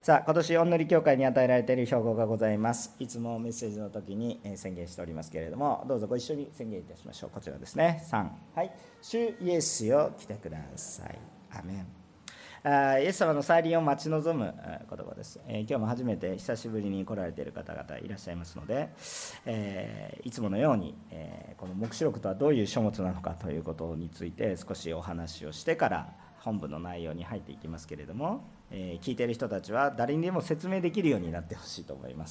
さあ、今年御塗教会に与えられている標語がございます。いつもメッセージの時に宣言しておりますけれども、どうぞご一緒に宣言いたしましょう。こちらですね。3、はい。主イエスよ来てください。アメン。イエス様の再臨を待ち望む言葉です。今日も初めて久しぶりに来られている方々いらっしゃいますので、いつものように、この黙示録とはどういう書物なのかということについて少しお話をしてから本文の内容に入っていきますけれども、聞いている人たちは誰にでも説明できるようになってほしいと思います。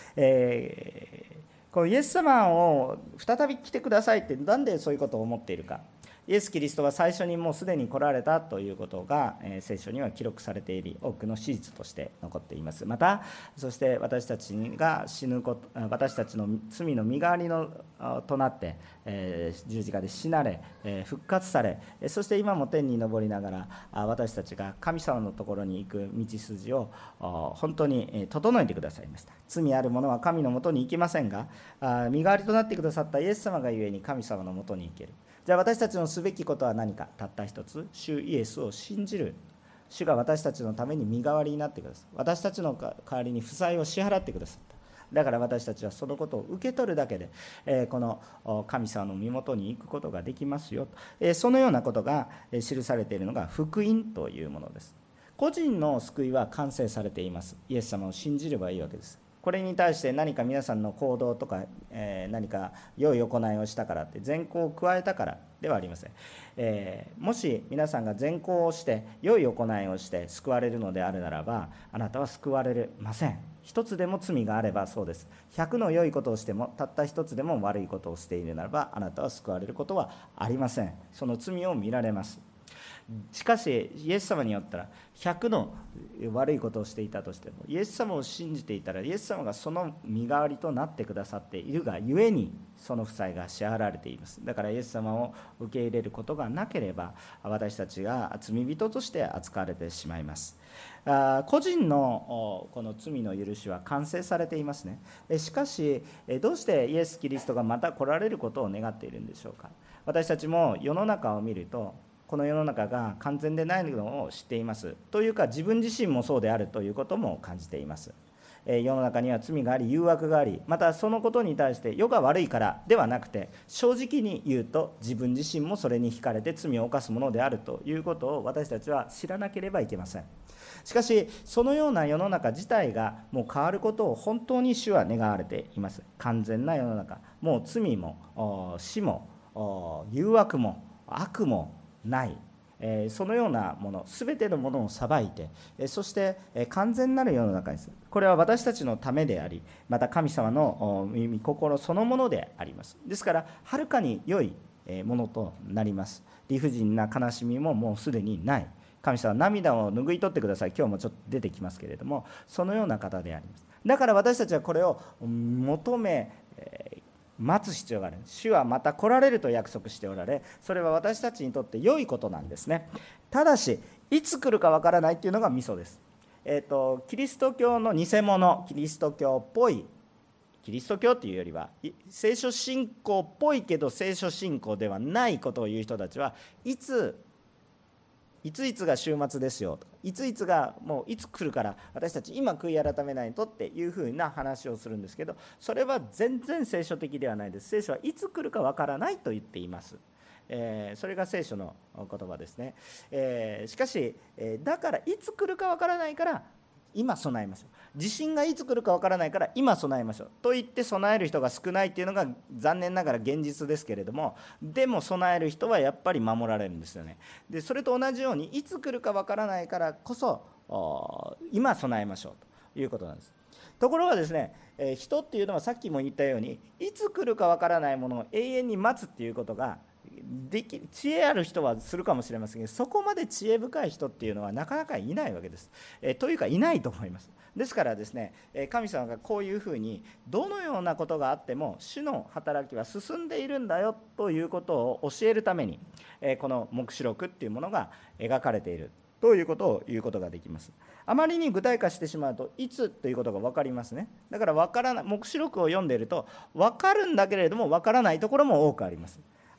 このイエス様を再び来てくださいってなんでそういうことを思っているか。イエス・キリストは最初にもうすでに来られたということが聖書には記録されている多くの史実として残っています。またそして私たちが死ぬこと、私たちの罪の身代わりとなって十字架で死なれ復活され、そして今も天に昇りながら私たちが神様のところに行く道筋を本当に整えてくださいました。罪ある者は神のもとに行きませんが、身代わりとなってくださったイエス様がゆえに神様のもとに行ける。じゃあ私たちのすべきことは何か。たった一つ、主イエスを信じる。主が私たちのために身代わりになってください。私たちの代わりに負債を支払ってくださった。だから私たちはそのことを受け取るだけで、この神様の身元に行くことができますよ。そのようなことが記されているのが福音というものです。個人の救いは完成されています。イエス様を信じればいいわけです。これに対して何か皆さんの行動とか、何か良い行いをしたからって善行を加えたからではありません。もし皆さんが善行をして良い行いをして救われるのであるならば、あなたは救われません。一つでも罪があればそうです。100の良いことをしてもたった一つでも悪いことをしているならば、あなたは救われることはありません。その罪を見られます。しかしイエス様によったら100の悪いことをしていたとしても、イエス様を信じていたらイエス様がその身代わりとなってくださっているがゆえにその負債が支払われています。だからイエス様を受け入れることがなければ私たちが罪人として扱われてしまいます。個人のこの罪の許しは完成されていますね。しかしどうしてイエス・キリストがまた来られることを願っているんでしょうか。私たちも世の中を見るとこの世の中が完全でないのを知っています。というか自分自身もそうであるということも感じています。世の中には罪があり誘惑があり、またそのことに対して世が悪いからではなくて、正直に言うと自分自身もそれに惹かれて罪を犯すものであるということを私たちは知らなければいけません。しかしそのような世の中自体がもう変わることを本当に主は願われています。完全な世の中、もう罪も死も誘惑も悪もない、そのようなもの全てのものを裁いて、そして完全なる世の中にする。これは私たちのためであり、また神様の御心そのものであります。ですからはるかに良いものとなります。理不尽な悲しみももうすでにない。神様は涙を拭い取ってください。今日もちょっと出てきますけれども、そのような方であります。だから私たちはこれを求め待つ必要がある。主はまた来られると約束しておられ、それは私たちにとって良いことなんですね。ただしいつ来るかわからないっていうのがミソです。キリスト教の偽物、キリスト教っぽい、キリスト教っていうよりは聖書信仰っぽいけど聖書信仰ではないことを言う人たちは、いつが週末ですよとか、いつがもういつ来るから私たち今悔い改めないとっていうふうな話をするんですけど、それは全然聖書的ではないです。聖書はいつ来るかわからないと言っています。それが聖書の言葉ですね。しかしだからいつ来るかわからないから今備えましょう。地震がいつ来るかわからないから今備えましょうと言って備える人が少ないっていうのが残念ながら現実ですけれども、でも備える人はやっぱり守られるんですよね。でそれと同じようにいつ来るかわからないからこそ今備えましょうということなんです。ところがですね、人っていうのはさっきも言ったようにいつ来るかわからないものを永遠に待つっていうことが知恵ある人はするかもしれませんけど、そこまで知恵深い人っていうのはなかなかいないわけです。というかいないと思います。ですからですね、神様がこういうふうにどのようなことがあっても主の働きは進んでいるんだよということを教えるために、この黙示録っていうものが描かれているということを言うことができます。あまりに具体化してしまうといつということが分かりますね。だから分からない、黙示録を読んでいると分かるんだけれども分からないところも多くあります。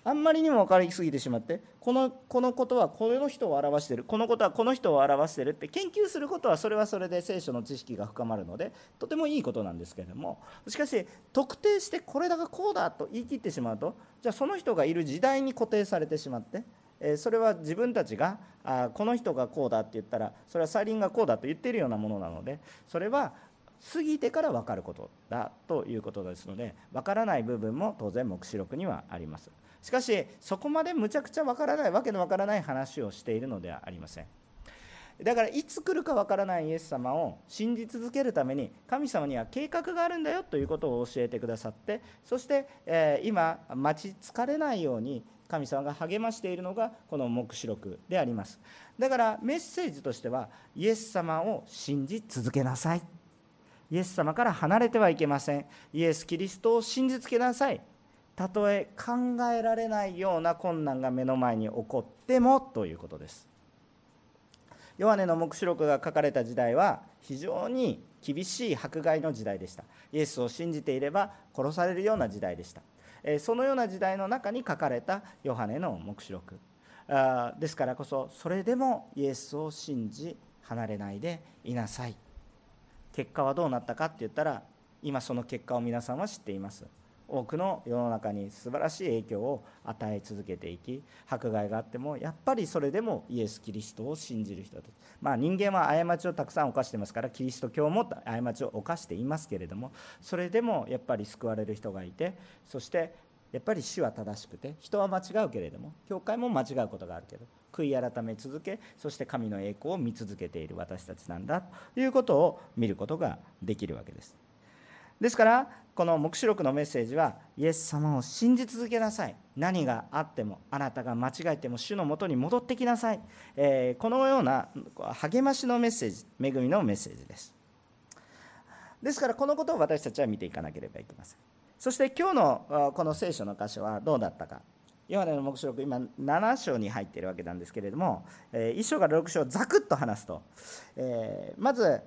あんまりにも分かりすぎてしまって、このことはこの人を表している、このことはこの人を表しているって研究することは、それはそれで聖書の知識が深まるのでとてもいいことなんですけれども、しかし特定してこれだがこうだと言い切ってしまうと、じゃあその人がいる時代に固定されてしまって、それは自分たちがこの人がこうだって言ったら、それは再臨がこうだと言っているようなものなので、それは過ぎてから分かることだということですので、分からない部分も当然黙示録にはあります。しかしそこまでむちゃくちゃ分からない、わけの分からない話をしているのではありません。だからいつ来るか分からないイエス様を信じ続けるために、神様には計画があるんだよということを教えてくださって、そして、今待ち疲れないように神様が励ましているのがこの黙示録であります。だからメッセージとしては、イエス様を信じ続けなさい、イエス様から離れてはいけません、イエス・キリストを信じつけなさい、たとえ考えられないような困難が目の前に起こってもということです。ヨハネの黙示録が書かれた時代は非常に厳しい迫害の時代でした。イエスを信じていれば殺されるような時代でした。そのような時代の中に書かれたヨハネの黙示録ですからこそ、それでもイエスを信じ離れないでいなさい。結果はどうなったかって言ったら、今その結果を皆さんは知っています。多くの世の中に素晴らしい影響を与え続けていき、迫害があってもやっぱりそれでもイエス・キリストを信じる人たち、人間は過ちをたくさん犯してますから、キリスト教も過ちを犯していますけれども、それでもやっぱり救われる人がいて、そしてやっぱり主は正しくて、人は間違うけれども、教会も間違うことがあるけど悔い改め続け、そして神の栄光を見続けている私たちなんだということを見ることができるわけです。ですからこの黙示録のメッセージは、イエス様を信じ続けなさい、何があっても、あなたが間違えても主のもとに戻ってきなさい、このような励ましのメッセージ、恵みのメッセージです。ですからこのことを私たちは見ていかなければいけません。そして今日のこの聖書の箇所はどうだったか。ヨハネの黙示録、今7章に入っているわけなんですけれども、1章から6章をざくっと話すと、まず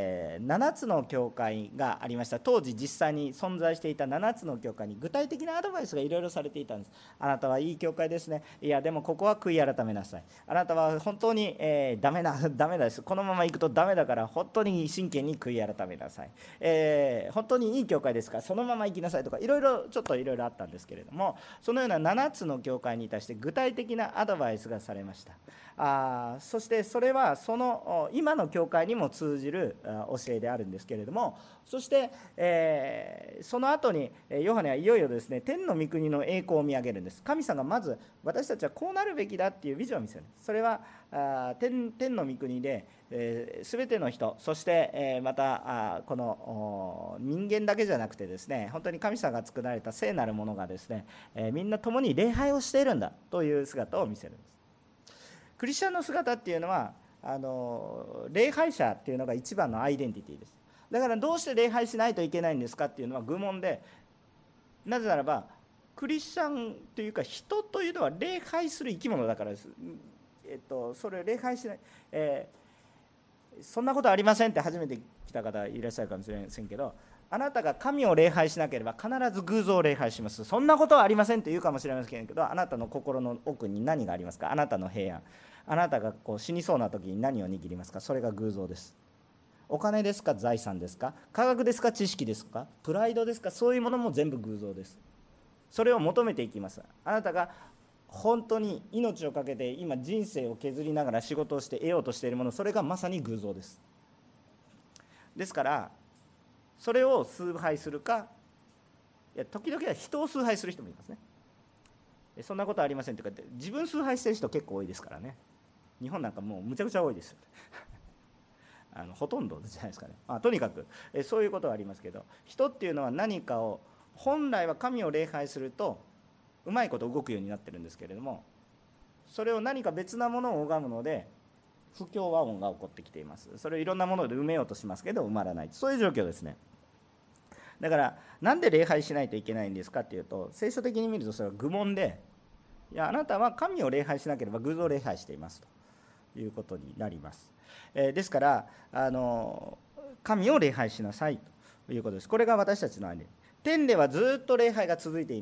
7つの教会がありました。当時実際に存在していた7つの教会に具体的なアドバイスがいろいろされていたんです。あなたはいい教会ですね、いやでもここは悔い改めなさい、あなたは本当に、ダメです、このまま行くとダメだから本当に真剣に悔い改めなさい、本当にいい教会ですからそのまま行きなさいとか、いろいろあったんですけれども、そのような7つの教会に対して具体的なアドバイスがされました。そしてそれはその今の教会にも通じる教えであるんですけれども、そして、その後にヨハネはいよいよですね、天の御国の栄光を見上げるんです。神様がまず私たちはこうなるべきだっていうビジョンを見せる。それは天の御国で全ての人、そしてまたこの人間だけじゃなくてですね、本当に神様が作られた聖なるものがですね、みんな共に礼拝をしているんだという姿を見せるんです。クリスチャンの姿っていうのは礼拝者っていうのが一番のアイデンティティです。だからどうして礼拝しないといけないんですかっていうのは愚問で、なぜならばクリスチャンというか人というのは礼拝する生き物だからです。それを礼拝しない、そんなことありませんって初めて来た方いらっしゃるかもしれませんけど、あなたが神を礼拝しなければ必ず偶像を礼拝します。そんなことはありませんって言うかもしれませんけど、あなたの心の奥に何がありますか。あなたの平安、あなたが死にそうな時に何を握りますか。それが偶像です。お金ですか、財産ですか、科学ですか、知識ですか、プライドですか、そういうものも全部偶像です。それを求めていきます。あなたが本当に命を懸けて今人生を削りながら仕事をして得ようとしているもの、それがまさに偶像です。ですからそれを崇拝するか、いや時々は人を崇拝する人もいますね。そんなことありませんとかって自分崇拝してる人結構多いですからね。日本なんかもうむちゃくちゃ多いですよほとんどじゃないですかね。とにかくそういうことはありますけど、人っていうのは何かを、本来は神を礼拝するとうまいこと動くようになってるんですけれども、それを何か別なものを拝むので不協和音が起こってきています。それをいろんなもので埋めようとしますけど埋まらない、そういう状況ですね。だからなんで礼拝しないといけないんですかっていうと、聖書的に見るとそれは愚問で、いやあなたは神を礼拝しなければ偶像を礼拝していますということになります。ですから神を礼拝しなさいということです。これが私たちの間に、天ではずっと礼拝が続いています。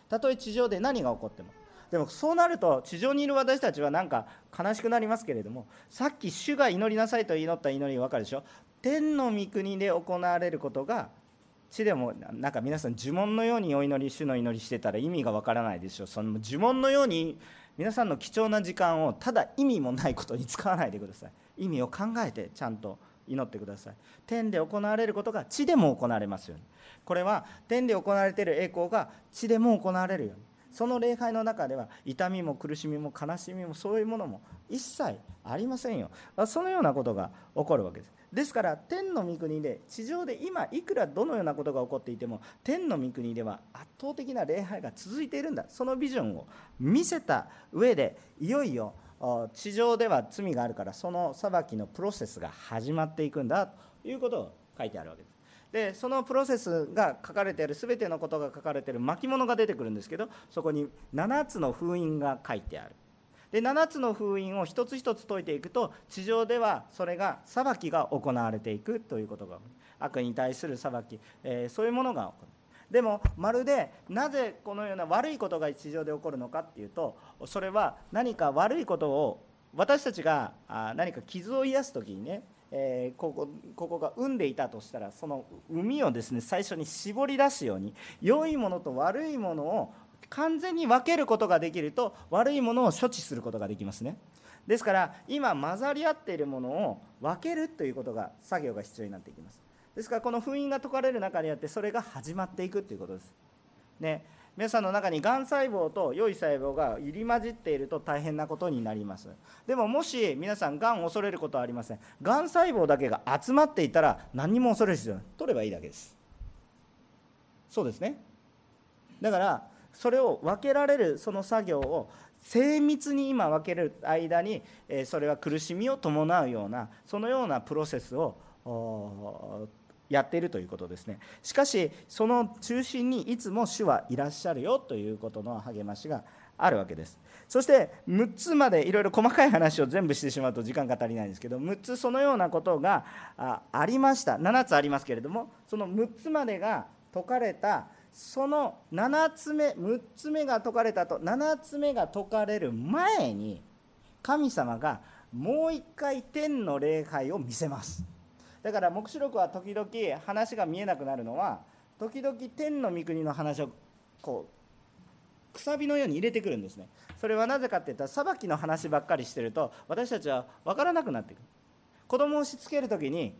たとえ地上で何が起こっても。でもそうなると地上にいる私たちはなんか悲しくなりますけれども、さっき主が祈りなさいと祈った祈り分かるでしょ。天の御国で行われることが地でも、なんか皆さん呪文のようにお祈り、主の祈りしてたら意味が分からないでしょ。その呪文のように皆さんの貴重な時間をただ意味もないことに使わないでください。意味を考えてちゃんと祈ってください。天で行われることが地でも行われますように。これは天で行われている栄光が地でも行われるように。その礼拝の中では痛みも苦しみも悲しみもそういうものも一切ありませんよ。そのようなことが起こるわけです。ですから天の御国で、地上で今いくらどのようなことが起こっていても、天の御国では圧倒的な礼拝が続いているんだ。そのビジョンを見せた上で、いよいよ地上では罪があるから、その裁きのプロセスが始まっていくんだということを書いてあるわけです。でそのプロセスが書かれている、全てのことが書かれている巻物が出てくるんですけど、そこに7つの封印が書いてある。で7つの封印を一つ一つ解いていくと、地上ではそれが裁きが行われていくということが、悪に対する裁き、そういうものが起こる。でもまるでなぜこのような悪いことが地上で起こるのかっていうと、それは何か悪いことを私たちが何か傷を癒す時にね、ここが産んでいたとしたら、その膿をですね最初に絞り出すように、良いものと悪いものを完全に分けることができると、悪いものを処置することができますね。ですから今混ざり合っているものを分けるということが、作業が必要になっていきます。ですからこの封印が解かれる中にあって、それが始まっていくということですね。皆さんの中にがん細胞と良い細胞が入り混じっていると大変なことになります。でももし皆さんがんを恐れることはありません。がん細胞だけが集まっていたら何も恐れる必要ない。取ればいいだけです。そうですね。だからそれを分けられるその作業を精密に今分ける間に、それは苦しみを伴うような、そのようなプロセスをやっているということですね。しかしその中心にいつも主はいらっしゃるよということの励ましがあるわけです。そして6つまでいろいろ細かい話を全部してしまうと時間が足りないんですけど、6つそのようなことがありました。7つありますけれども、その6つまでが解かれた、その7つ目6つ目が解かれたと、7つ目が解かれる前に神様がもう一回天の礼拝を見せます。だから黙示録は時々話が見えなくなるのは、時々天の御国の話をこうくさびのように入れてくるんですね。それはなぜかっていったら、裁きの話ばっかりしてると私たちは分からなくなってくる。子供をしつける時に、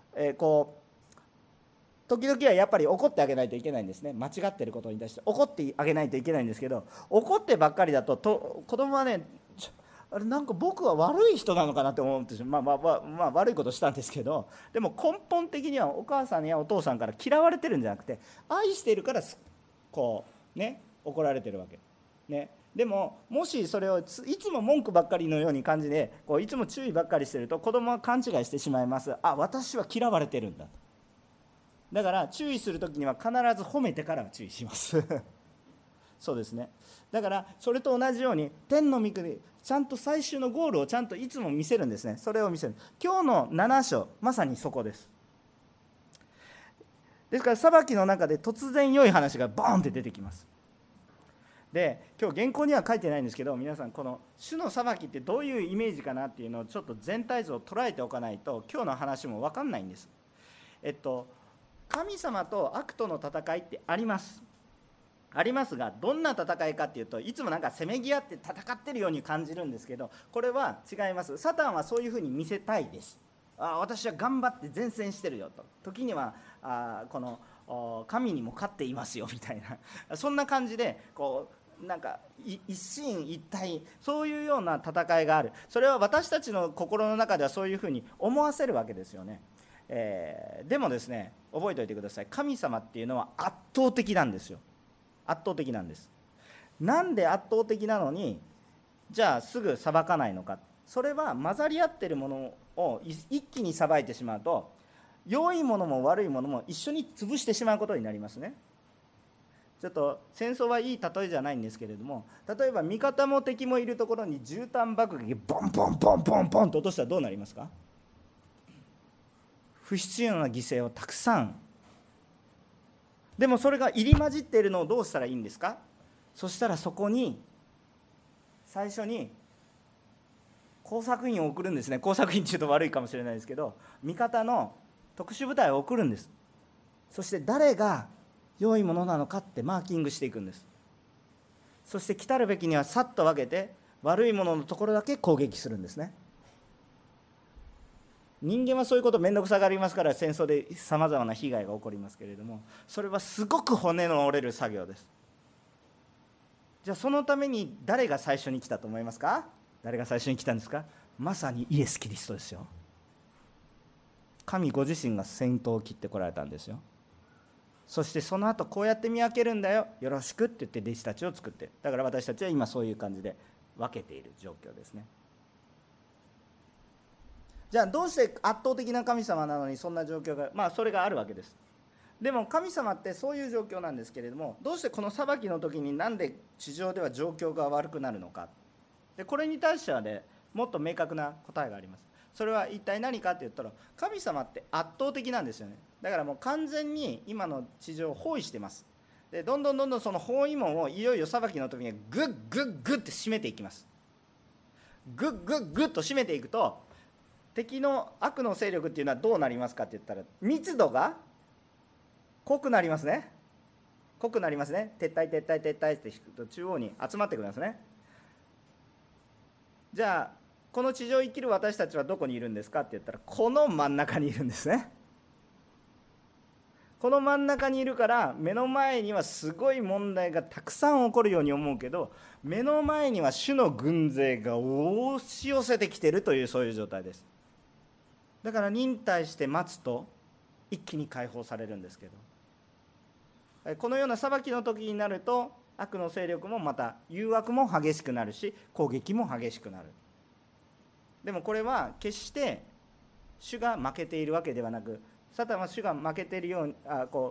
時々はやっぱり怒ってあげないといけないんですね。間違ってることに対して怒ってあげないといけないんですけど、怒ってばっかりだと子供はね、あれなんか僕は悪い人なのかなって思ってしまう。悪いことしたんですけど、でも根本的にはお母さんやお父さんから嫌われてるんじゃなくて、愛しているからこうね怒られてるわけね。でももしそれをいつも文句ばっかりのように感じでいつも注意ばっかりしてると、子供は勘違いしてしまいます。私は嫌われてるんだと。だから注意するときには必ず褒めてから注意しますそうですね。だからそれと同じように天の御国、ちゃんと最終のゴールをちゃんといつも見せるんですね。それを見せる。今日の7章まさにそこです。ですから裁きの中で突然良い話がボーンって出てきます。で今日原稿には書いてないんですけど、皆さんこの主の裁きってどういうイメージかなっていうのをちょっと全体像を捉えておかないと今日の話も分かんないんです。神様と悪との戦いってありますが、どんな戦いかっていうと、いつもなんかせめぎ合って戦ってるように感じるんですけど、これは違います。サタンはそういうふうに見せたいです。私は頑張って善戦してるよと、時にはこの神にも勝っていますよみたいな、そんな感じでなんか一進一退、そういうような戦いがある。それは私たちの心の中ではそういうふうに思わせるわけですよね。でもですね、覚えておいてください。神様っていうのは圧倒的なんですよ。圧倒的なんです。なんで圧倒的なのにじゃあすぐ裁かないのか。それは混ざり合っているものを一気に裁いてしまうと、良いものも悪いものも一緒に潰してしまうことになりますね。ちょっと戦争はいい例えじゃないんですけれども、例えば味方も敵もいるところに絨毯爆撃ボンボンボンボンボンと落としたらどうなりますか。不必要な犠牲をたくさん。でもそれが入り混じっているのをどうしたらいいんですか。 そしたらそこに最初に工作員を送るんですね。工作員っていうと悪いかもしれないですけど、味方の特殊部隊を送るんです。そして誰が良いものなのかってマーキングしていくんです。そして来たるべきにはさっと分けて悪いもののところだけ攻撃するんですね。人間はそういうこと面倒くさがりますから、戦争でさまざまな被害が起こりますけれども、それはすごく骨の折れる作業です。じゃあそのために誰が最初に来たと思いますか？誰が最初に来たんですか？まさにイエス・キリストですよ。神ご自身が先頭を切ってこられたんですよ。そしてその後こうやって見分けるんだよ、よろしくって言って弟子たちを作って、だから私たちは今そういう感じで分けている状況ですね。じゃあどうして圧倒的な神様なのにそんな状況が、それがあるわけです。でも神様ってそういう状況なんですけれども、どうしてこの裁きの時になんで地上では状況が悪くなるのか。でこれに対してはね、もっと明確な答えがあります。それは一体何かって言ったら、神様って圧倒的なんですよね。だからもう完全に今の地上を包囲してます。でどんどんその包囲網をいよいよ裁きの時にグッグッグッって締めていきます。グッグッグッと締めていくと、敵の悪の勢力っていうのはどうなりますかって言ったら、密度が濃くなりますね。濃くなりますね。撤退撤退撤退って引くと中央に集まってくるんですね。じゃあこの地上を生きる私たちはどこにいるんですかって言ったら、この真ん中にいるんですね。この真ん中にいるから、目の前にはすごい問題がたくさん起こるように思うけど、目の前には主の軍勢が押し寄せてきているという、そういう状態です。だから忍耐して待つと一気に解放されるんですけど、このような裁きの時になると、悪の勢力もまた誘惑も激しくなるし、攻撃も激しくなる。でもこれは決して主が負けているわけではなく、サタンは主が負けているように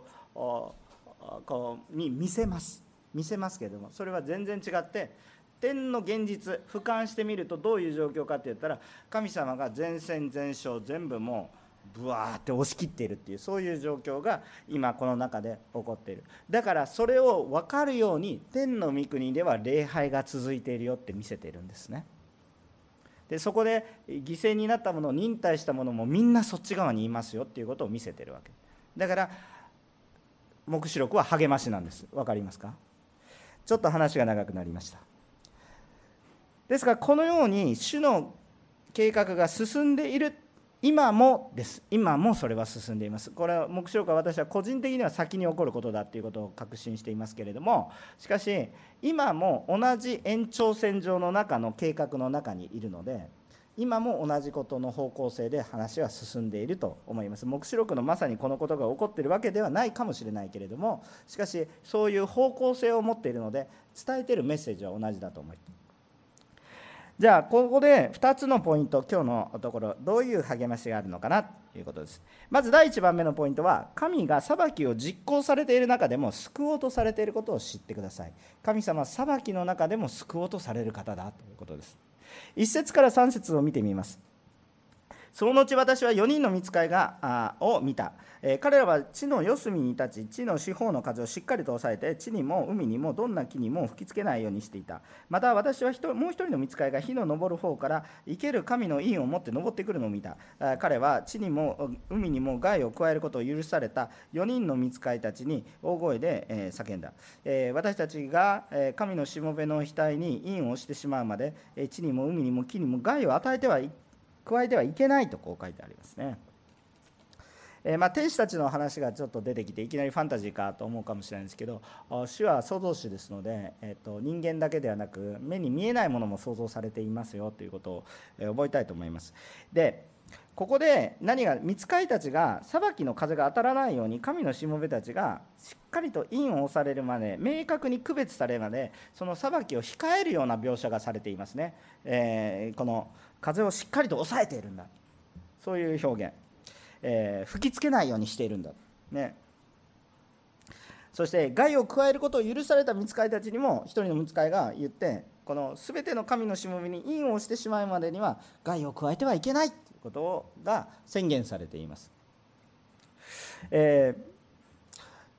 に見せますけれども、それは全然違って、天の現実俯瞰してみるとどういう状況かって言ったら、神様が全戦全勝全部もうブワーって押し切っているっていう、そういう状況が今この中で起こっている。だからそれを分かるように、天の御国では礼拝が続いているよって見せているんですね。でそこで犠牲になったもの、忍耐したものもみんなそっち側にいますよっていうことを見せているわけだから、黙示録は励ましなんです。分かりますか？ちょっと話が長くなりました。ですからこのように主の計画が進んでいる今もです。今もそれは進んでいます。これは黙示録は私は個人的には先に起こることだということを確信していますけれども、しかし今も同じ延長線上の中の計画の中にいるので、今も同じことの方向性で話は進んでいると思います。黙示録のまさにこのことが起こっているわけではないかもしれないけれども、しかしそういう方向性を持っているので、伝えているメッセージは同じだと思います。じゃあここで2つのポイント、今日のところどういう励ましがあるのかなということです。まず第1番目のポイントは、神が裁きを実行されている中でも救おうとされていることを知ってください。神様は裁きの中でも救おうとされる方だということです。1節から3節を見てみます。その後私は4人の御使いを見た。彼らは地の四隅に立ち、地の四方の風をしっかりと抑えて、地にも海にもどんな木にも吹きつけないようにしていた。また私はもう一人の御使いが火の昇る方から生ける神の印を持って昇ってくるのを見た。彼は地にも海にも害を加えることを許された4人の御使いたちに大声で叫んだ。私たちが神のしもべの額に印をしてしまうまで、地にも海にも木にも害を加えてはいけないとこう書いてありますね。天使たちの話がちょっと出てきて、いきなりファンタジーかと思うかもしれないんですけど、主は創造主ですので、人間だけではなく目に見えないものも創造されていますよということを覚えたいと思います。でここで何が、御使いたちが裁きの風が当たらないように、神のしもべたちがしっかりと印を押されるまで、明確に区別されるまで、その裁きを控えるような描写がされていますね。この風をしっかりと抑えているんだ、そういう表現。吹きつけないようにしているんだ、ね。そして害を加えることを許された御使いたちにも一人の御使いが言って、この全ての神のしもべに印をしてしまうまでには害を加えてはいけないということが宣言されています。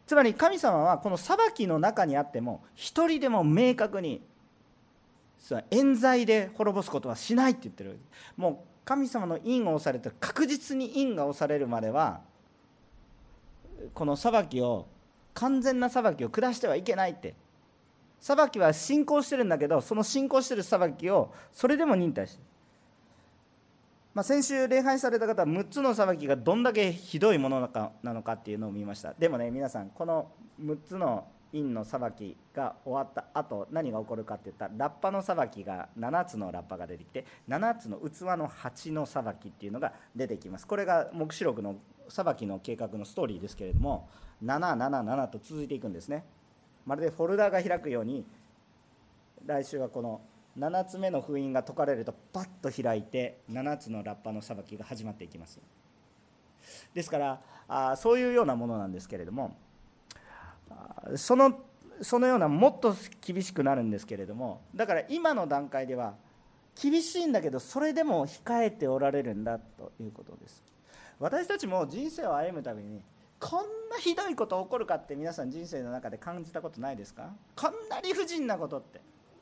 つまり神様はこの裁きの中にあっても一人でも明確に冤罪で滅ぼすことはしないって言ってる。もう神様の印が押されて、確実に印が押されるまではこの裁きを、完全な裁きを下してはいけないって。裁きは信仰してるんだけど、その信仰してる裁きをそれでも忍耐してる。先週礼拝された方は6つの裁きがどんだけひどいものなのかっていうのを見ました。でもね、皆さん、この6つの印の裁きが終わった後、何が起こるかっていったら、ラッパの裁きが7つのラッパが出てきて、7つの器の8の裁きっていうのが出てきます。これが黙示録の裁きの計画のストーリーですけれども、777と続いていくんですね。まるでフォルダが開くように、来週はこの7つ目の封印が解かれるとパッと開いて、7つのラッパの裁きが始まっていきます。ですからそういうようなものなんですけれども、そのようなもっと厳しくなるんですけれども、だから今の段階では厳しいんだけど、それでも控えておられるんだということです。私たちも人生を歩むたびに、こんなひどいこと起こるかって皆さん人生の中で感じたことないですか？こんな理不尽なことって。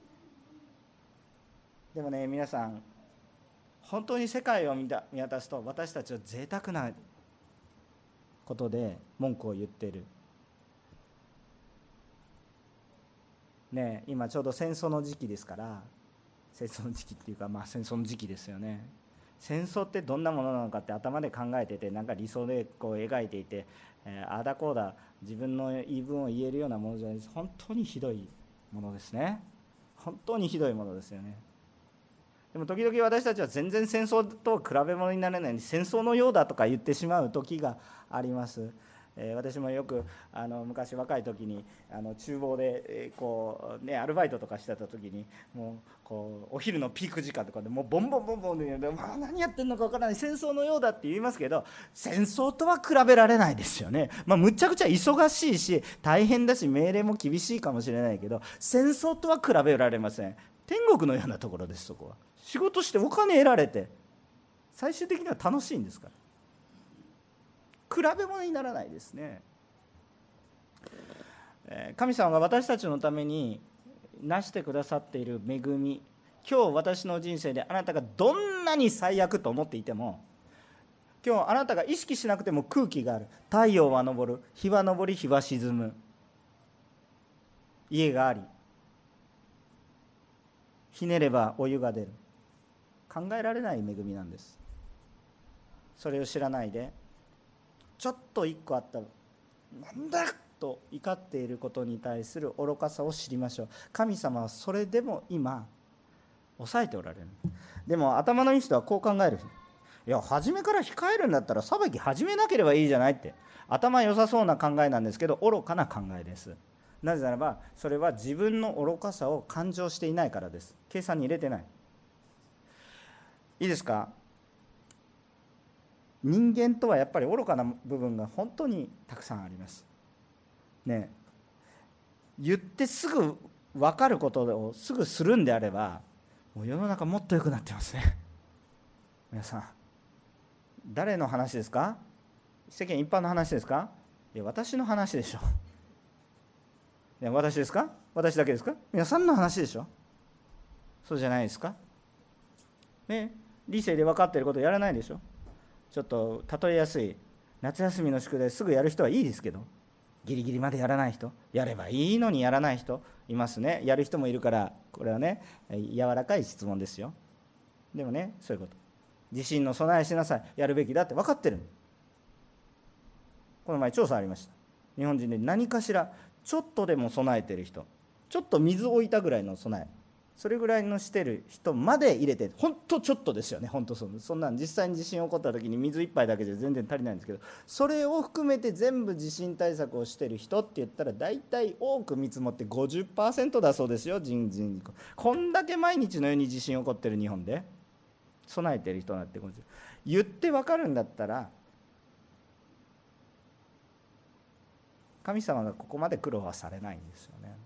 でもね、皆さん、本当に世界を見渡すと、私たちは贅沢なことで文句を言っている。ね、今ちょうど戦争の時期ですから、戦争の時期っていうか、戦争の時期ですよね。戦争ってどんなものなのかって頭で考えてて、なんか理想でこう描いていて、ああだこうだ自分の言い分を言えるようなものじゃないです。本当にひどいものですね。本当にひどいものですよね。でも時々私たちは全然戦争と比べ物にならないのに、戦争のようだとか言ってしまう時があります。私もよく昔若い時に厨房でアルバイトとかしてた時に、もうお昼のピーク時間とかでもうボンボンボンボンで、何やってんのかわからない、戦争のようだって言いますけど、戦争とは比べられないですよね。むちゃくちゃ忙しいし大変だし、命令も厳しいかもしれないけど、戦争とは比べられません。天国のようなところです。そこは仕事してお金得られて、最終的には楽しいんですから、比べ物にならないですね。神様が私たちのためになしてくださっている恵み、今日私の人生であなたがどんなに最悪と思っていても、今日あなたが意識しなくても空気がある。太陽は昇る、日は昇り日は沈む、家があり、ひねればお湯が出る。考えられない恵みなんです。それを知らないで、ちょっと一個あったなんだと怒っていることに対する愚かさを知りましょう。神様はそれでも今抑えておられる。でも頭のいい人はこう考える。いや、初めから控えるんだったら裁き始めなければいいじゃないって、頭良さそうな考えなんですけど、愚かな考えです。なぜならば、それは自分の愚かさを勘定していないからです。計算に入れてない。いいですか？人間とはやっぱり愚かな部分が本当にたくさんありますね。言ってすぐ分かることをすぐするんであれば、もう世の中もっと良くなってますね。皆さん、誰の話ですか？世間一般の話ですか？いや、私の話でしょ。いや、私ですか？私だけですか？皆さんの話でしょ。そうじゃないですかね。理性で分かっていることをやらないでしょ。ちょっと例えやすい、夏休みの宿題すぐやる人はいいですけど、ギリギリまでやらない人、やればいいのにやらない人いますね。やる人もいるから、これはね、柔らかい質問ですよ。でもね、そういうこと、地震の備えしなさい、やるべきだって分かってる。この前調査ありました。日本人で何かしらちょっとでも備えてる人、ちょっと水を置いたぐらいの備え、それぐらいのしてる人まで入れて、本当ちょっとですよね。本当そんなん実際に地震起こった時に水一杯だけじゃ全然足りないんですけど、それを含めて全部地震対策をしてる人って言ったら、大体多く見積もって 50% だそうですよ。人口こんだけ毎日のように地震起こってる日本で備えてる人なんて言って分かるんだったら、神様がここまで苦労はされないんですよね。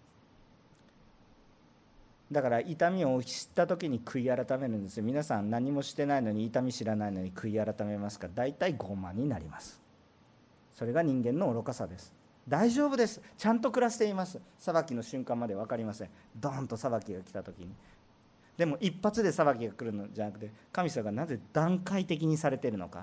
だから痛みを知った時に悔い改めるんですよ。皆さん何もしてないのに、痛み知らないのに悔い改めますから、大体傲慢になります。それが人間の愚かさです。 大丈夫です、ちゃんと暮らしています。裁きの瞬間まで分かりません。ドーンと裁きが来た時に、でも一発で裁きが来るのじゃなくて、神様がなぜ段階的にされているのか。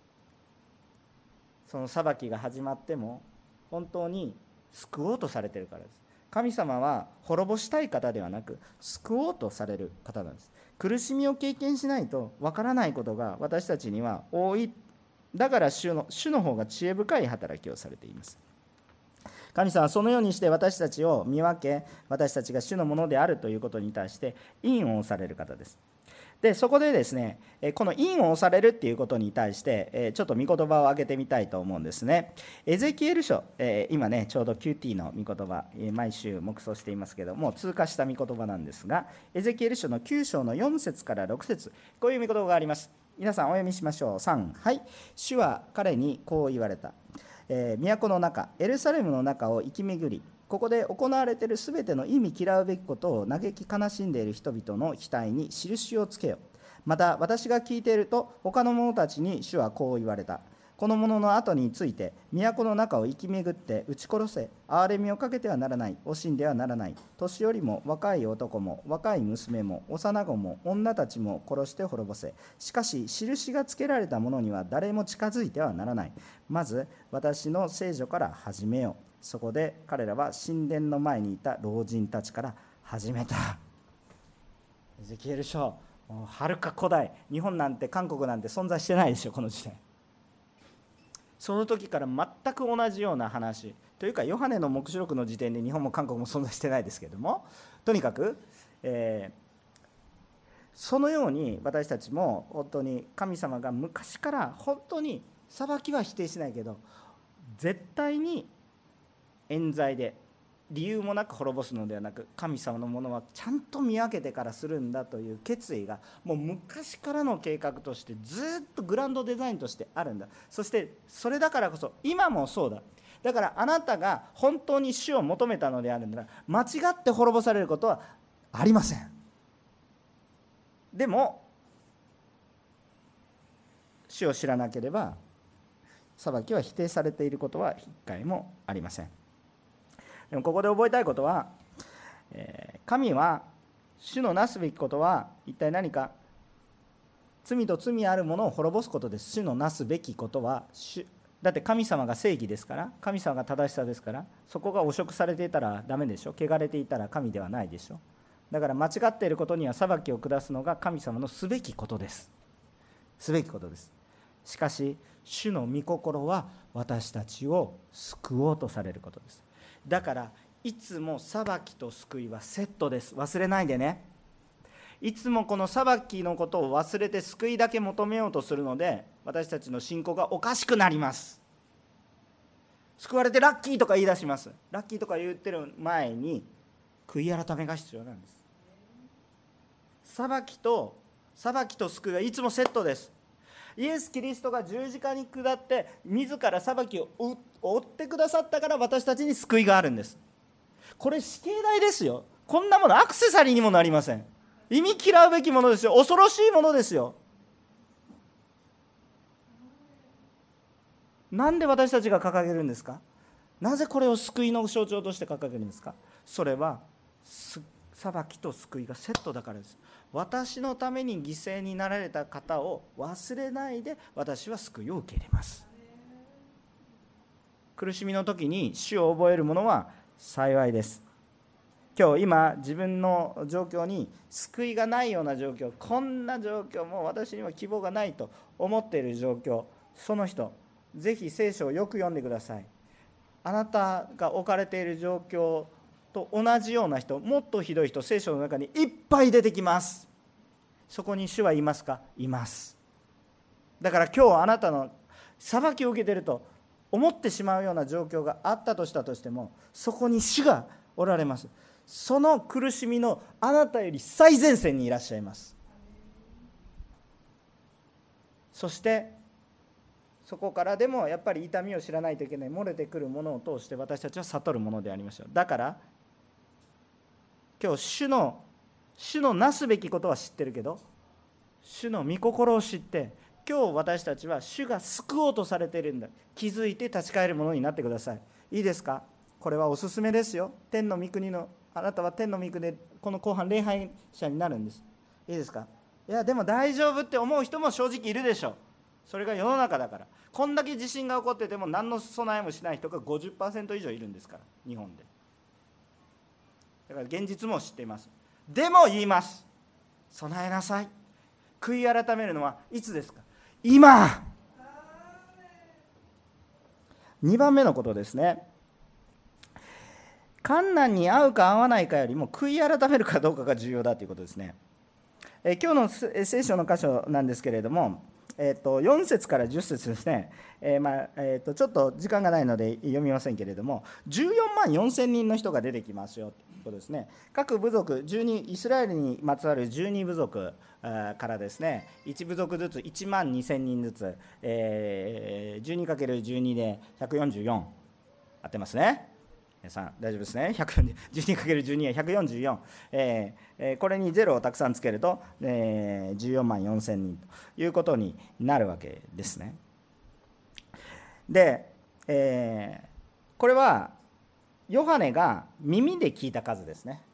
その裁きが始まっても本当に救おうとされているからです。神様は滅ぼしたい方ではなく、救おうとされる方なんです。苦しみを経験しないとわからないことが私たちには多い。だから主の方が知恵深い働きをされています。神様はそのようにして私たちを見分け、私たちが主のものであるということに対して印を押される方です。でそこでですね、この印を押されるっていうことに対してちょっと御言葉を挙げてみたいと思うんですね。エゼキエル書、今ねちょうど QT の御言葉、毎週黙想していますけども、通過した御言葉なんですが、エゼキエル書の9章の4節から6節、こういう御言葉があります。皆さんお読みしましょう。3、はい。主は彼にこう言われた。都の中、エルサレムの中を行き巡り、ここで行われているすべての意味嫌うべきことを嘆き悲しんでいる人々の額に印をつけよ。また私が聞いていると、他の者たちに主はこう言われた。この者の後について都の中を行き巡って撃ち殺せ。憐れみをかけてはならない。惜しんではならない。年寄りも若い男も若い娘も幼子も女たちも殺して滅ぼせ。しかし印がつけられた者には誰も近づいてはならない。まず私の聖女から始めよう。そこで彼らは神殿の前にいた老人たちから始めた。エゼキエル書、はるか古代、日本なんて韓国なんて存在してないでしょ、この時代。その時から全く同じような話というか、ヨハネの黙示録の時点で日本も韓国も存在してないですけども、とにかく、そのように私たちも本当に神様が昔から本当に裁きは否定しないけど、絶対に冤罪で理由もなく滅ぼすのではなく、神様のものはちゃんと見分けてからするんだという決意がもう昔からの計画としてずっとグランドデザインとしてあるんだ。そしてそれだからこそ今もそうだ。だからあなたが本当に主を求めたのであるなら、間違って滅ぼされることはありません。でも主を知らなければ裁きは否定されていることは一回もありません。でもここで覚えたいことは、神は主のなすべきことは一体何か。罪と罪あるものを滅ぼすことです。主のなすべきことはだって神様が正義ですから、神様が正しさですから、そこが汚職されていたらダメでしょ。汚れていたら神ではないでしょ。だから間違っていることには裁きを下すのが神様のすべきことです。すべきことです。しかし主の御心は私たちを救おうとされることです。だからいつも裁きと救いはセットです。忘れないでね。いつもこの裁きのことを忘れて救いだけ求めようとするので、私たちの信仰がおかしくなります。救われてラッキーとか言い出します。ラッキーとか言ってる前に悔い改めが必要なんです。裁きと救いはいつもセットです。イエス・キリストが十字架に下って自ら裁きを負ってくださったから私たちに救いがあるんです。これ死刑代ですよ。こんなものアクセサリーにもなりません。忌み嫌うべきものですよ。恐ろしいものですよ。なんで私たちが掲げるんですか。なぜこれを救いの象徴として掲げるんですか。それは裁きと救いがセットだからです。私のために犠牲になられた方を忘れないで私は救いを受け入れます。苦しみの時に主を覚える者は幸いです。今自分の状況に救いがないような状況、こんな状況、もう私には希望がないと思っている状況、その人ぜひ聖書をよく読んでください。あなたが置かれている状況と同じような人、もっとひどい人、聖書の中にいっぱい出てきます。そこに主はいますか。います。だから今日あなたの裁きを受けていると思ってしまうような状況があったとしたとしても、そこに主がおられます。その苦しみのあなたより最前線にいらっしゃいます。そしてそこからでもやっぱり痛みを知らないといけない、漏れてくるものを通して私たちは悟るものでありましょう。だから今日主のなすべきことは知ってるけど、主の御心を知って、今日私たちは主が救おうとされているんだ、気づいて立ち返るものになってください。 いいですか、これはおすすめですよ。天の御国の、あなたは天の御国でこの後半礼拝者になるんです。いいですか。いやでも大丈夫って思う人も正直いるでしょう。それが世の中だから。こんだけ地震が起こってても何の備えもしない人が 50% 以上いるんですから、日本で。だから現実も知っています。でも言います、備えなさい。悔い改めるのはいつですか。今。2番目のことですね。困難に遭うか遭わないかよりも悔い改めるかどうかが重要だということですね。今日の聖書の箇所なんですけれども、4節から10節ですね。ちょっと時間がないので読みませんけれども、14万4千人の人が出てきますよということですね。各部族12、イスラエルにまつわる12部族からですね、1部族ずつ1万2千人ずつ、12×12 で144、合ってますね。皆さん大丈夫ですね。12×12 は144、これに0をたくさんつけると、14万4千人ということになるわけですね。で、これはヨハネが耳で聞いた数ですね。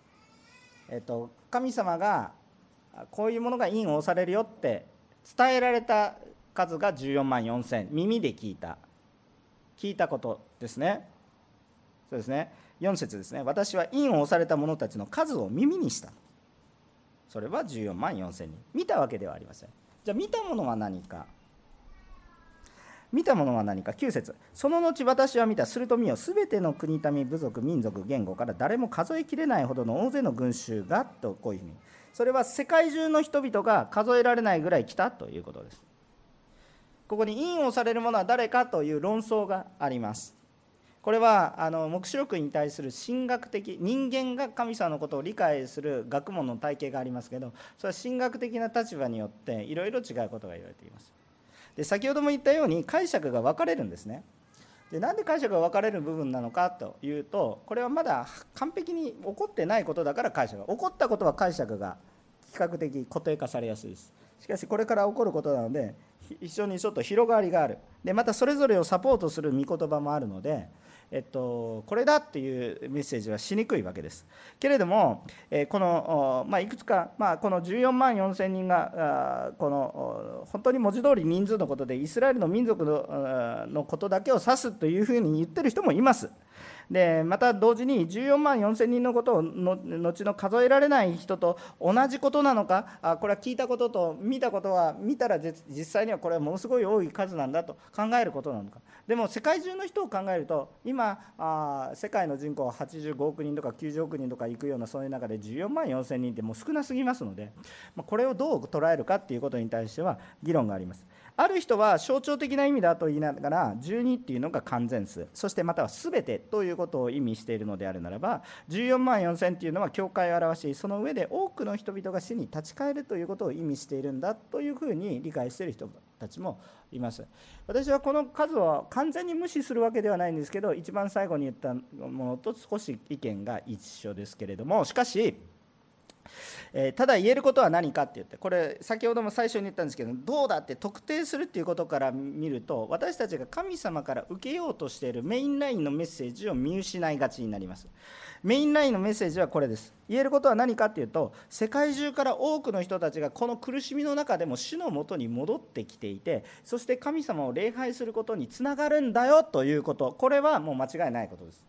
神様がこういうものが印を押されるよって伝えられた数が14万4千、耳で聞いたことですね。そうですね。4節ですね。私は印を押された者たちの数を耳にした。それは14万4千人。見たわけではありません。じゃあ見たものは何か。9節。その後私は見た。すると見よ、すべての国民、部族、民族、言語から誰も数えきれないほどの大勢の群衆が、とこういうふうに。それは世界中の人々が数えられないぐらい来たということです。ここに印をされるものは誰かという論争があります。これは黙示録に対する神学的、人間が神様のことを理解する学問の体系がありますけど、それは神学的な立場によっていろいろ違うことが言われています。で、先ほども言ったように解釈が分かれるんですね。で、なんで解釈が分かれる部分なのかというと、これはまだ完璧に起こってないことだから解釈が、起こったことは解釈が比較的固定化されやすいです。しかしこれから起こることなので、一緒にちょっと広がりがある。で、またそれぞれをサポートする御言葉もあるので、これだっていうメッセージはしにくいわけです。けれども、この、いくつか、この14万4千人がこの本当に文字通り人数のことでイスラエルの民族のことだけを指すというふうに言ってる人もいます。で、また同時に14万4千人のことを後の数えられない人と同じことなのか、これは聞いたことと見たことは、見たら実際にはこれはものすごい多い数なんだと考えることなのか。でも世界中の人を考えると、今世界の人口は85億人とか90億人とかいくような、そういう中で14万4千人ってもう少なすぎますので、これをどう捉えるかということに対しては議論があります。ある人は象徴的な意味だと言いながら、12っていうのが完全数、そしてまたは全てということを意味しているのであるならば、14万4千っていうのは教会を表し、その上で多くの人々が死に立ち返るということを意味しているんだというふうに理解している人たちもいます。私はこの数を完全に無視するわけではないんですけど、一番最後に言ったものと少し意見が一緒ですけれども、しかしただ言えることは何かって言って、これ先ほども最初に言ったんですけど、どうだって特定するっていうことから見ると、私たちが神様から受けようとしているメインラインのメッセージを見失いがちになります。メインラインのメッセージはこれです。言えることは何かっていうと、世界中から多くの人たちがこの苦しみの中でも主のもとに戻ってきていて、そして神様を礼拝することにつながるんだよということ、これはもう間違いないことです。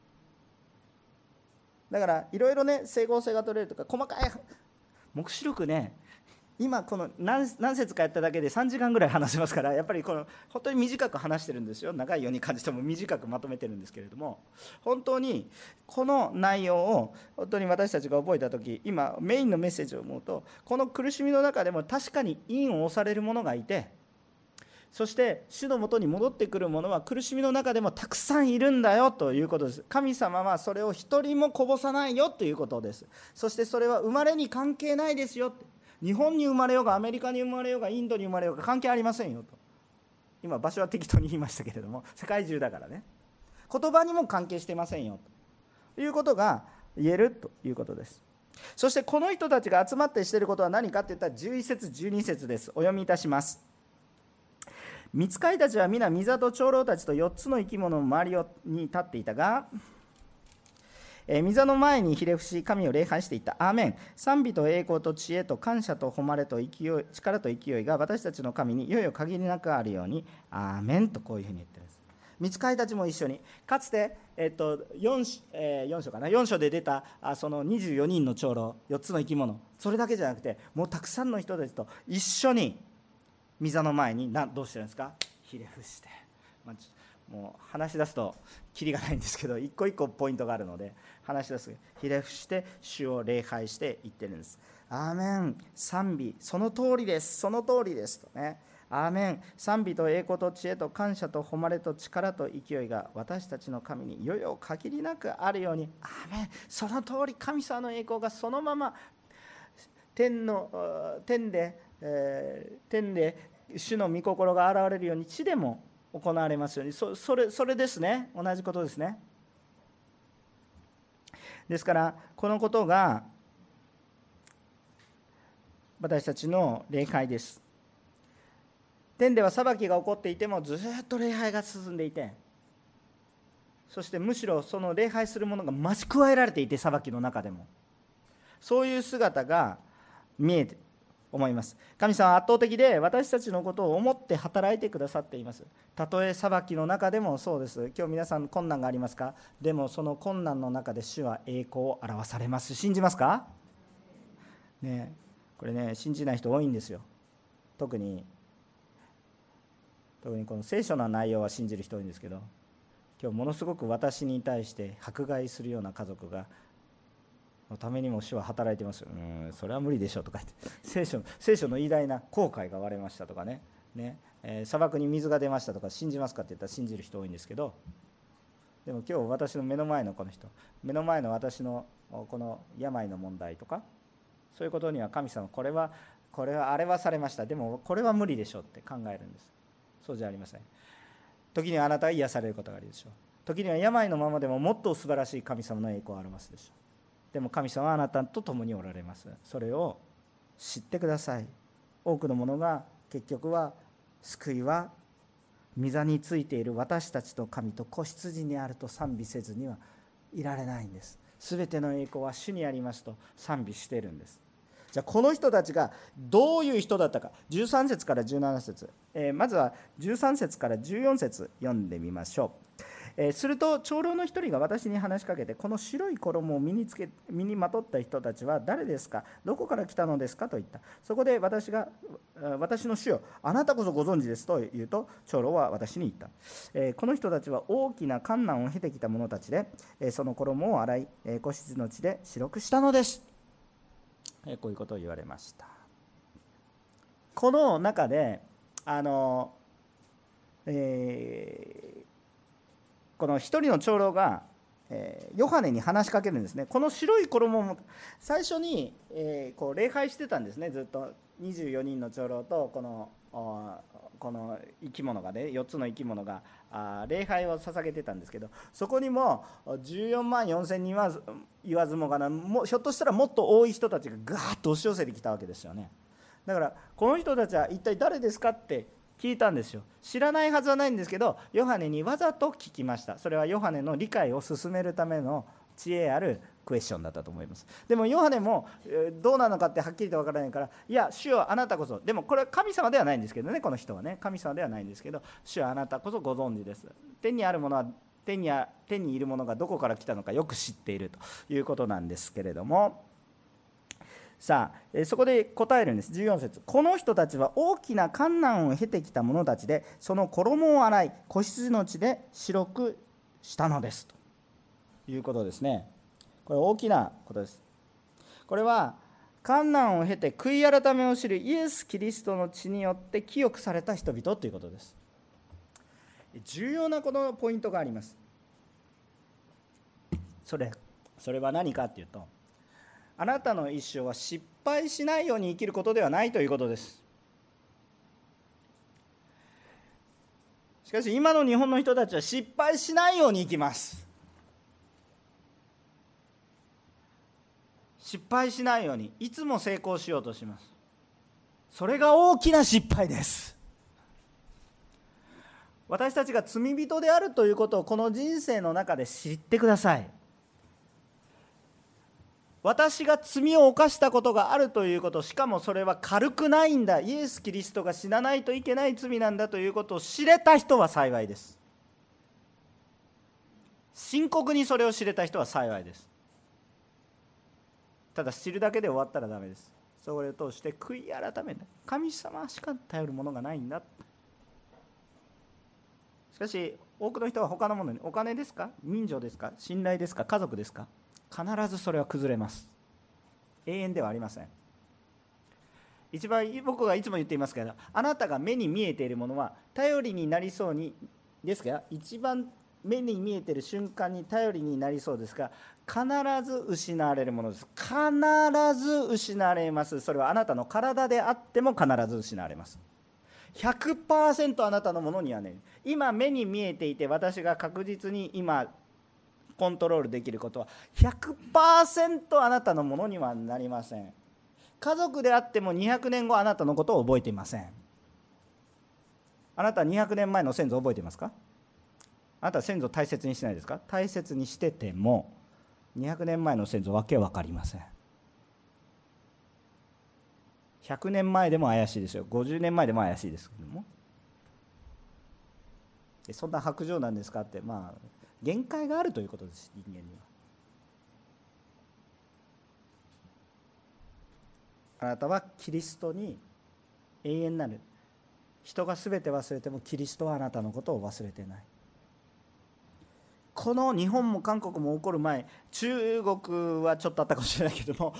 だからいろいろね、整合性が取れるとか細かい黙示録ね、今この何節かやっただけで3時間ぐらい話せますから、やっぱりこの本当に短く話してるんですよ。長いように感じても短くまとめてるんですけれども、本当にこの内容を本当に私たちが覚えた時、今メインのメッセージを思うと、この苦しみの中でも確かに印を押される者がいて、そして主のもとに戻ってくる者は苦しみの中でもたくさんいるんだよということです。神様はそれを一人もこぼさないよということです。そしてそれは生まれに関係ないですよって。日本に生まれようがアメリカに生まれようがインドに生まれようが関係ありませんよと。今場所は適当に言いましたけれども、世界中だからね、言葉にも関係してませんよということが言えるということです。そしてこの人たちが集まってしていることは何かといったら11節12節です。お読みいたします。 御使いたちは皆御座と長老たちと4つの生き物の周りに立っていたが、御座の前にひれ伏し神を礼拝していった。アーメン。賛美と栄光と知恵と感謝と誉れと勢い、力と勢いが私たちの神にいよいよ限りなくあるように、アーメンとこういうふうに言ってるんです。御使いたちも一緒に、かつて、4章で出たその24人の長老、4つの生き物、それだけじゃなくて、もうたくさんの人たちと一緒に御座の前にどうしてるんですか？ひれ伏して、もう話し出すとキリがないんですけど、一個一個ポイントがあるので話し出す。ひれ伏して主を礼拝して言ってるんです。アーメン。賛美、その通りです、その通りですとね。アーメン。賛美と栄光と知恵と感謝と誉れと力と勢いが私たちの神にいよいよ限りなくあるように。アーメン。その通り、神様の栄光がそのまま天で主の御心が現れるように地でも行われますように。それですね。同じことですね。ですからこのことが私たちの礼拝です。天では裁きが起こっていてもずっと礼拝が進んでいて、そしてむしろその礼拝するものが増し加えられていて、裁きの中でもそういう姿が見えて思います。神様は圧倒的で私たちのことを思って働いてくださっています。たとえ裁きの中でもそうです。今日皆さん困難がありますか？でもその困難の中で主は栄光を表されます。信じますか？ね、これね、信じない人多いんですよ。特にこの聖書の内容は信じる人多いんですけど、今日ものすごく私に対して迫害するような家族がのためにも主は働いてますよ。それは無理でしょうとか言って聖書の偉大な航海が割れましたとかね、砂漠に水が出ましたとか信じますかって言ったら信じる人多いんですけど、でも今日私の目の前のこの人、目の前の私のこの病の問題とか、そういうことには神様これはあれはされました、でもこれは無理でしょうって考えるんです。そうじゃありません。時にはあなたは癒されることがあるでしょう。時には病のままでももっと素晴らしい神様の栄光を表すでしょう。でも神様はあなたと共におられます。それを知ってください。多くのものが結局は救いは御座についている私たちと神と子羊にあると賛美せずにはいられないんです。すべての栄光は主にありますと賛美しているんです。じゃあこの人たちがどういう人だったか、13節から17節、まずは13節から14節読んでみましょう。すると長老の一人が私に話しかけて、この白い衣を身にまとった人たちは誰ですか？どこから来たのですか？と言った。そこで私の主よ、あなたこそご存知ですと言うと、長老は私に言った。この人たちは大きな患難を経てきた者たちで、その衣を洗い、子羊の血で白くしたのです。こういうことを言われました。この中でこの一人の長老がヨハネに話しかけるんですね。この白い衣も最初にこう礼拝してたんですね。ずっと24人の長老とこの生き物がね、4つの生き物が礼拝を捧げてたんですけど、そこにも14万4千人は言わずもがな、ひょっとしたらもっと多い人たちがガーッと押し寄せてきたわけですよね。だからこの人たちは一体誰ですかって聞いたんですよ。知らないはずはないんですけど、ヨハネにわざと聞きました。それはヨハネの理解を進めるための知恵あるクエスチョンだったと思います。でもヨハネもどうなのかってはっきりとわからないから、いや主よあなたこそ、でもこれは神様ではないんですけどね、この人はね神様ではないんですけど、主よあなたこそご存知です。天にあるものは天にいるものがどこから来たのかよく知っているということなんですけれども、さあそこで答えるんです。14節、この人たちは大きな患難を経てきた者たちで、その衣を洗い子羊の血で白くしたのですということですね。これ大きなことです。これは患難を経て悔い改めを知るイエス・キリストの血によって清くされた人々ということです。重要なこのポイントがあります。それは何かというと、あなたの一生は失敗しないように生きることではないということです。しかし今の日本の人たちは失敗しないように生きます。失敗しないようにいつも成功しようとします。それが大きな失敗です。 私たちが罪人であるということをこの人生の中で知ってください。私が罪を犯したことがあるということ、しかもそれは軽くないんだ、イエス・キリストが死なないといけない罪なんだということを知れた人は幸いです。深刻にそれを知れた人は幸いです。ただ知るだけで終わったらダメです。それを通して悔い改めた。神様しか頼るものがないんだ。しかし多くの人は他のものに、お金ですか、人情ですか、信頼ですか、家族ですか、必ずそれは崩れます。永遠ではありません。一番僕がいつも言っていますけど、あなたが目に見えているものは頼りになりそうにですが、一番目に見えている瞬間に頼りになりそうですが、必ず失われるものです。必ず失われます。それはあなたの体であっても必ず失われます。100% あなたのものにはね、今目に見えていて私が確実に今コントロールできることは 100% あなたのものにはなりません。家族であっても200年後あなたのことを覚えていません。あなたは200年前の先祖を覚えていますか？あなたは先祖を大切にしないですか？大切にしてても200年前の先祖わけ分かりません。100年前でも怪しいですよ。50年前でも怪しいですけども、そんな薄情なんですかって、限界があるということです。人間には。あなたはキリストに永遠なる。人が全て忘れてもキリストはあなたのことを忘れてない。この日本も韓国も起こる前、中国はちょっとあったかもしれないけども、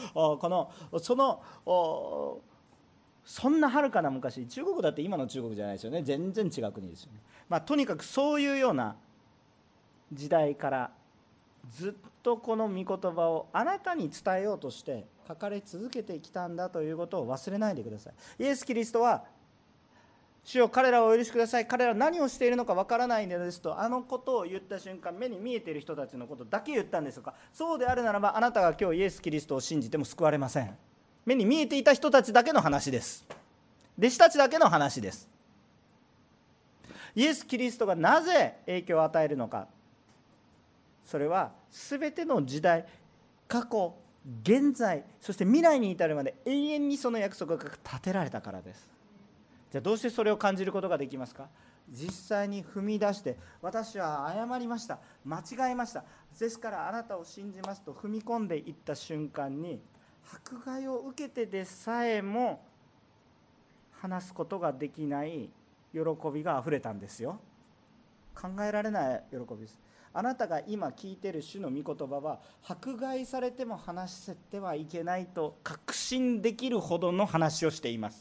そんなはるかな昔、中国だって今の中国じゃないですよね。全然違う国ですよね。とにかくそういうような時代からずっとこの御言葉をあなたに伝えようとして書かれ続けてきたんだということを忘れないでください。イエス・キリストは、主よ彼らをお許しください、彼らは何をしているのかわからないのですと、あのことを言った瞬間、目に見えている人たちのことだけ言ったんですか？そうであるならば、あなたが今日イエス・キリストを信じても救われません。目に見えていた人たちだけの話です。弟子たちだけの話です。イエス・キリストがなぜ影響を与えるのか、それは全ての時代、過去、現在、そして未来に至るまで永遠にその約束が立てられたからです。じゃあどうしてそれを感じることができますか？実際に踏み出して、私は誤りました、間違えました、ですからあなたを信じますと踏み込んでいった瞬間に、迫害を受けてでさえも話すことができない喜びがあふれたんですよ。考えられない喜びです。あなたが今聞いている主の御言葉は、迫害されても話せてはいけないと確信できるほどの話をしています。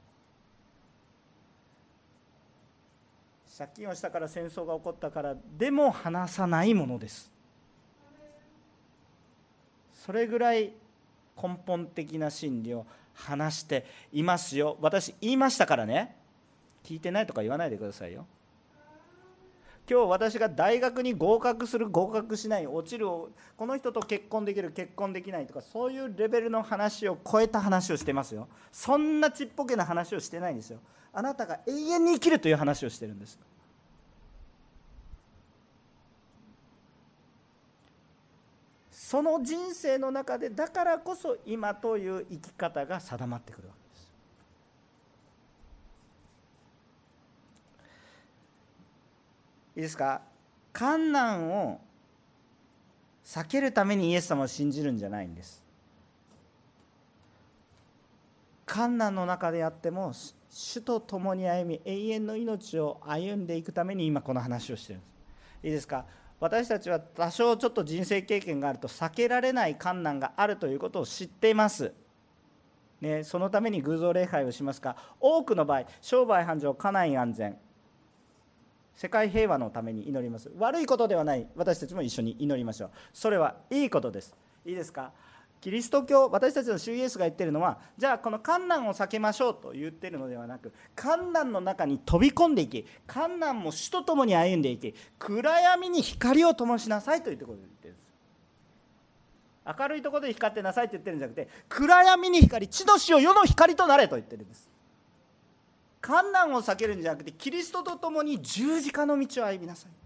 借金をしたから戦争が起こったからでも話さないものです。それぐらい根本的な真理を話していますよ。私言いましたからね、聞いてないとか言わないでくださいよ。今日私が大学に合格する合格しない、落ちる、この人と結婚できる結婚できないとか、そういうレベルの話を超えた話をしてますよ。そんなちっぽけな話をしてないんですよ。あなたが永遠に生きるという話をしてるんです。その人生の中でだからこそ今という生き方が定まってくるわけです。いいですか？患難を避けるためにイエス様を信じるんじゃないんです。患難の中であっても主と共に歩み、永遠の命を歩んでいくために今この話をしているんです。いいですか？私たちは多少ちょっと人生経験があると避けられない患難があるということを知っています、ね、そのために偶像礼拝をしますが、多くの場合商売繁盛、家内安全、世界平和のために祈ります。悪いことではない。私たちも一緒に祈りましょう。それはいいことです。いいですか？キリスト教、私たちの主イエスが言っているのは、じゃあこの患難を避けましょうと言っているのではなく、患難の中に飛び込んでいき、患難も主と共に歩んでいき、暗闇に光を灯しなさいというところで言っているんです。明るいところで光ってなさいと言ってるんじゃなくて、暗闇に光、地の塩、世の光となれと言ってるんです。 患難を避けるんじゃなくて、キリストと共に十字架の道を歩みなさい。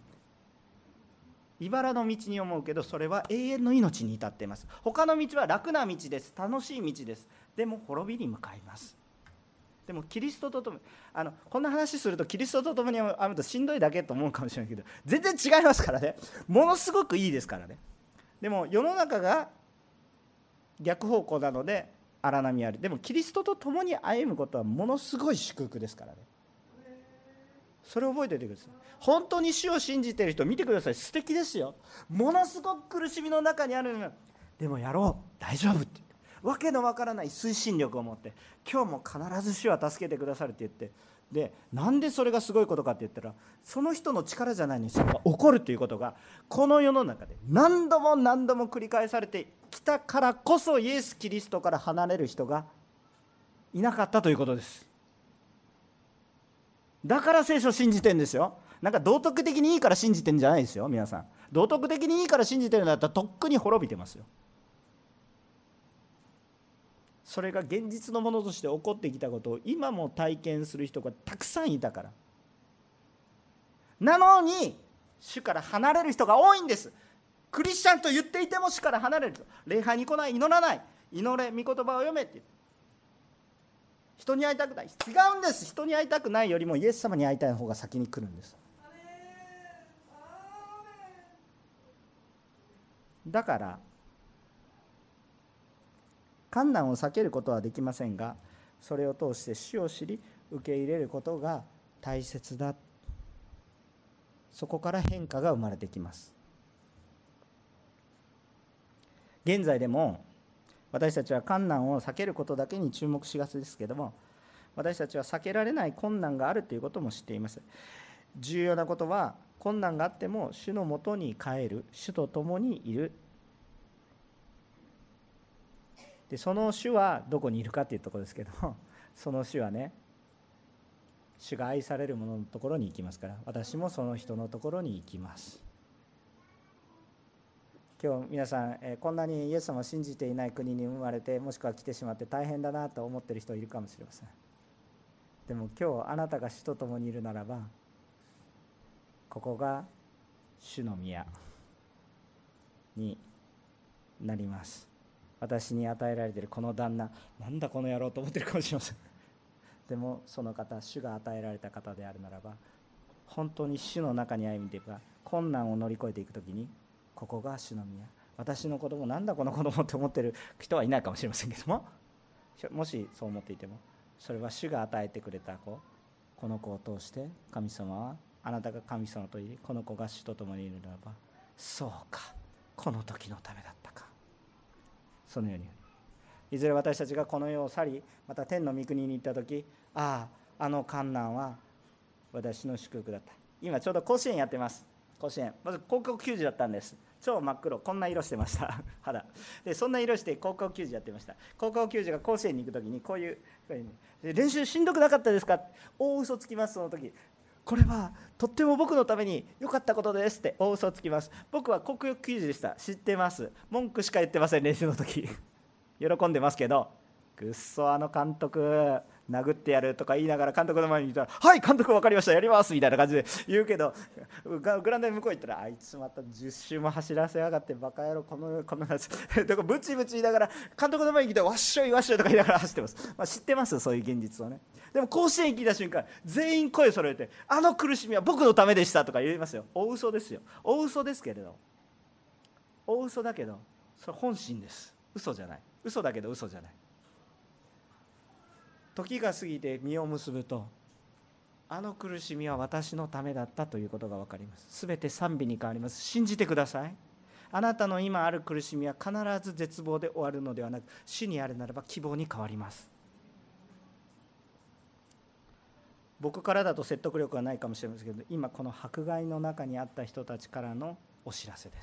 茨の道に思うけど、それは永遠の命に至っています。他の道は楽な道です。楽しい道です。でも滅びに向かいます。でもキリストと共に、こんな話するとキリストと共に歩むとしんどいだけと思うかもしれないけど、全然違いますからね。ものすごくいいですからね。でも世の中が逆方向なので荒波ある。でもキリストと共に歩むことはものすごい祝福ですからね。それを覚えておいてください。本当に主を信じている人見てください。素敵ですよ。ものすごく苦しみの中にあるのに、でもやろう、大丈夫って言って、わけのわからない推進力を持って、今日も必ず主は助けてくださるって言って、でなんでそれがすごいことかって言ったら、その人の力じゃないのにそれが起こるということがこの世の中で何度も何度も繰り返されてきたからこそ、イエス・キリストから離れる人がいなかったということです。だから聖書を信じてるんですよ。なんか道徳的にいいから信じてるんじゃないですよ。皆さん、道徳的にいいから信じてるんだったらとっくに滅びてますよ。それが現実のものとして起こってきたことを今も体験する人がたくさんいたから。なのに主から離れる人が多いんです。クリスチャンと言っていても主から離れると、礼拝に来ない、祈らない、祈れ、御言葉を読めって言って、人に会いたくない。違うんです。人に会いたくないよりもイエス様に会いたい方が先に来るんです。だから困難を避けることはできませんが、それを通して主を知り受け入れることが大切だ。そこから変化が生まれてきます。現在でも私たちは困難を避けることだけに注目しがちですけども、私たちは避けられない困難があるということも知っています。重要なことは、困難があっても主のもとに帰る、主と共にいる。でその主はどこにいるかというところですけども、その主はね、主が愛される者のところに行きますから、私もその人のところに行きます。今日皆さん、こんなにイエス様を信じていない国に生まれて、もしくは来てしまって大変だなと思っている人いるかもしれません。でも今日あなたが主と共にいるならば、ここが主の宮になります。私に与えられているこの旦那、なんだこの野郎と思ってるかもしれません。でもその方、主が与えられた方であるならば、本当に主の中に歩んでいくか、困難を乗り越えていくときに、ここが主の宮。私の子供、なんだこの子供って思ってる人はいないかもしれませんけども、もしそう思っていても、それは主が与えてくれた子、この子を通して神様は、あなたが神様といい、この子が主と共にいるならば、そうか、この時のためだったか。そのようにいずれ私たちがこの世を去り、また天の御国に行った時、あの困難は私の祝福だった。今ちょうど甲子園やってます。甲子園、まず高校球児だったんです。超真っ黒、こんな色してました肌で、そんな色して高校球児やってました。高校球児が甲子園に行く時にこういう練習しんどくなかったですか、大嘘つきます。その時、これはとっても僕のために良かったことですって大嘘つきます。僕は高校球児でした。知ってます。文句しか言ってません。練習の時喜んでますけど、くっそあの監督殴ってやるとか言いながら監督の前にいたら、はい監督分かりました、やりますみたいな感じで言うけど、グラウンドに向こう行ったら、あいつまた10周も走らせやがってバカ野郎、このやつとかブチブチ言いながら、監督の前に来てわっしょいわっしょいとか言いながら走ってます。知ってます、そういう現実をね。でも甲子園聞いた瞬間、全員声揃えて、あの苦しみは僕のためでしたとか言いますよ。大嘘ですよ。大嘘ですけれど、大嘘だけどそれ本心です。嘘じゃない。嘘だけど嘘じゃない。時が過ぎて実を結ぶと、あの苦しみは私のためだったということが分かります。すべて賛美に変わります。信じてください。あなたの今ある苦しみは必ず絶望で終わるのではなく、主にあるならば希望に変わります。僕からだと説得力はないかもしれませんけど、今この迫害の中にあった人たちからのお知らせです。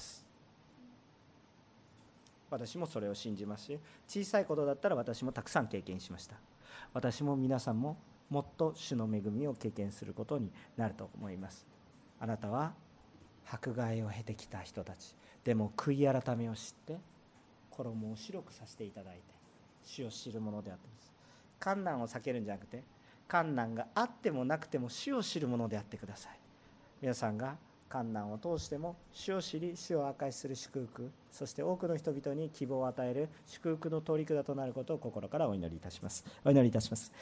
私もそれを信じますし、小さいことだったら私もたくさん経験しました。私も皆さんももっと主の恵みを経験することになると思います。あなたは迫害を経てきた人たちでも、悔い改めを知って衣を白くさせていただいて主を知るものであってます。困難を避けるんじゃなくて、 患難があってもなくても主を知るものであってください。皆さんが患難を通しても主を知り、主を証しする祝福、そして多くの人々に希望を与える祝福の通り札となることを心からお祈りいたします。